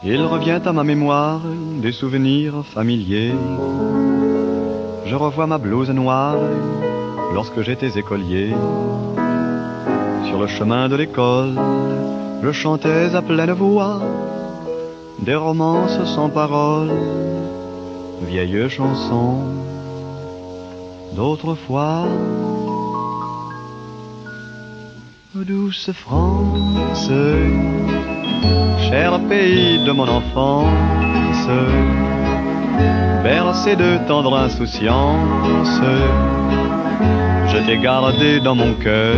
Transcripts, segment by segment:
Il revient à ma mémoire des souvenirs familiers. Je revois ma blouse noire lorsque j'étais écolier. Sur le chemin de l'école, je chantais à pleine voix des romances sans paroles, vieilles chansons d'autrefois. Douce France, cher pays de mon enfance, bercé de tendre insouciance, je t'ai gardé dans mon cœur.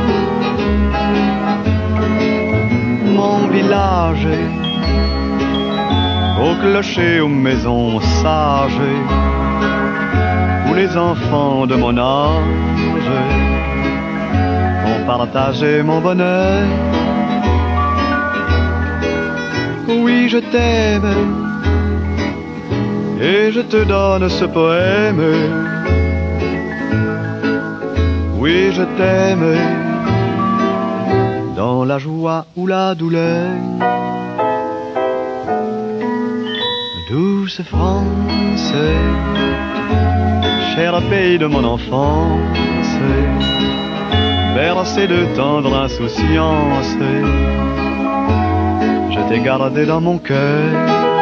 Mon village, au clocher, aux maisons sages, où les enfants de mon âge ont partagé mon bonheur. Oui, je t'aime, et je te donne ce poème. Oui, je t'aime, dans la joie ou la douleur. Douce France, cher pays de mon enfance, bercé de tendre insouciance, je t'ai gardé dans mon cœur.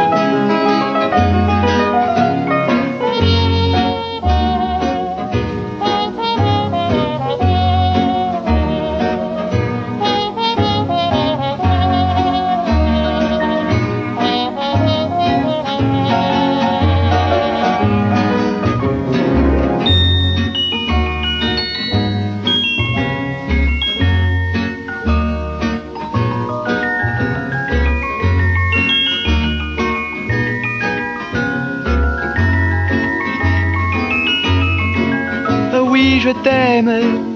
Oui, je t'aime,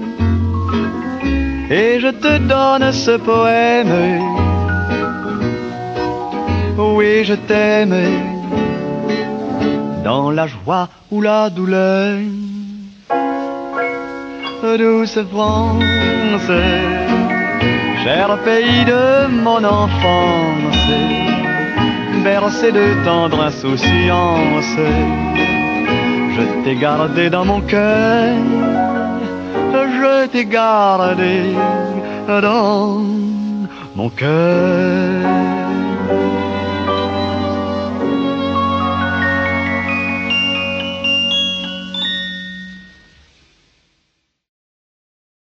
et je te donne ce poème. Oui, je t'aime, dans la joie ou la douleur. Douce France, cher pays de mon enfance, bercé de tendre insouciance, je t'ai gardé dans mon cœur, je t'ai gardé dans mon cœur.